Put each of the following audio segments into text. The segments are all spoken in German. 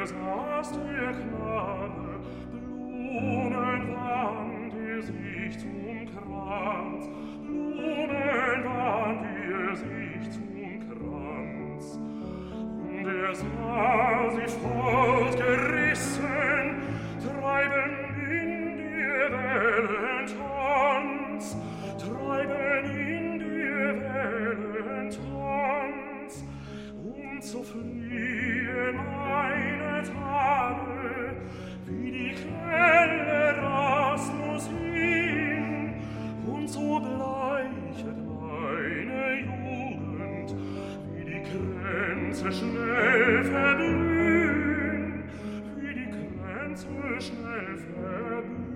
besaß der Knabe Blumenwand, die sich zum Kranz, Blumenwand, die sich zum Kranz. Und sah sie fortgerissen, treiben in die Wellen Tanz, treiben in die Wellen Tanz, so fliehen meine Tage, wie die Quelle Rasmus hin, und so bleichet meine Jugend, wie die Kränze schnell verblühen, wie die Kränze schnell verblühen.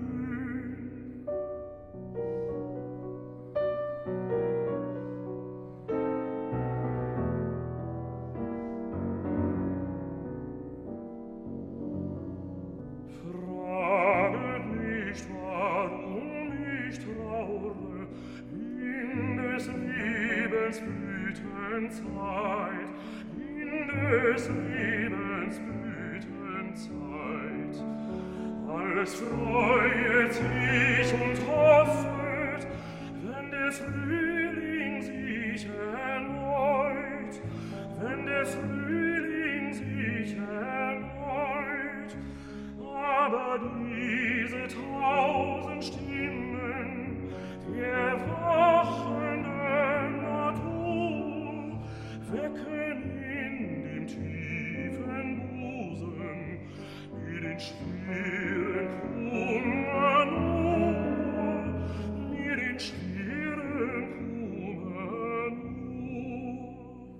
Blütenzeit, in des Lebens Blütenzeit. Alles freuet sich und hoffet, wenn der Frühling sich erneut, wenn der Frühling sich erneut. Aber diese 1000 Stimmen der wachenden Natur wecken in dem tiefen Busen mir den schweren Kummer nur, mir den schweren Kummer nur.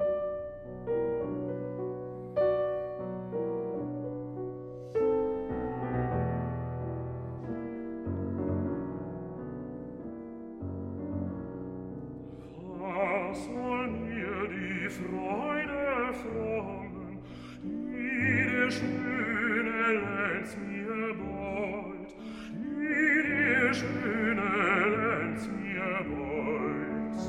Was soll mir die Freude frommen, die der schöne Lenz mir beut, die der schöne Lenz mir beut?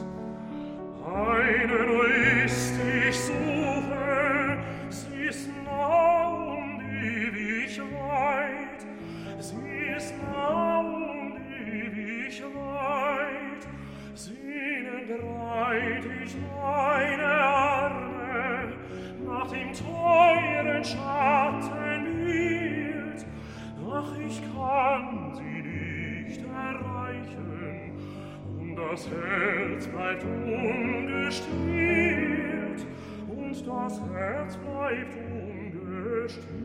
Einen ist ich suche, sie ist nah und ewig weit, sie ist nah und ewig weit, sehnend reit ich meine Arme nach dem teuren Schattenbild, ach, ich kann sie nicht erreichen, und das Herz bleibt ungestillt, und das Herz bleibt ungestillt.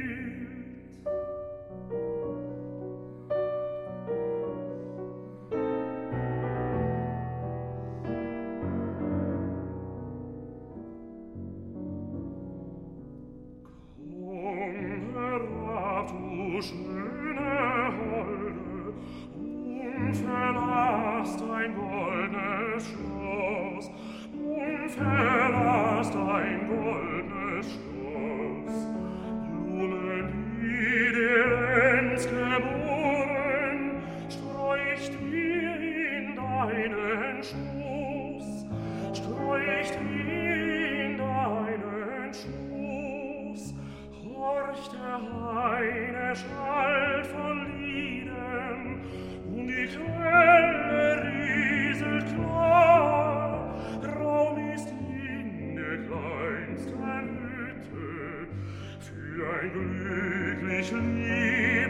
Du schöne Holde, unverlasst dein goldenes Schloss, unverlasst dein goldenes Schloss. Blumen, die der Lenz geboren, streucht dir in deinen Schoß, streucht dir in deinen Schoß. Horch, der Heine schallt von Lieden, und die Quelle rieselt klar. Raum ist in der kleinsten Hütte für ein glücklich Lied.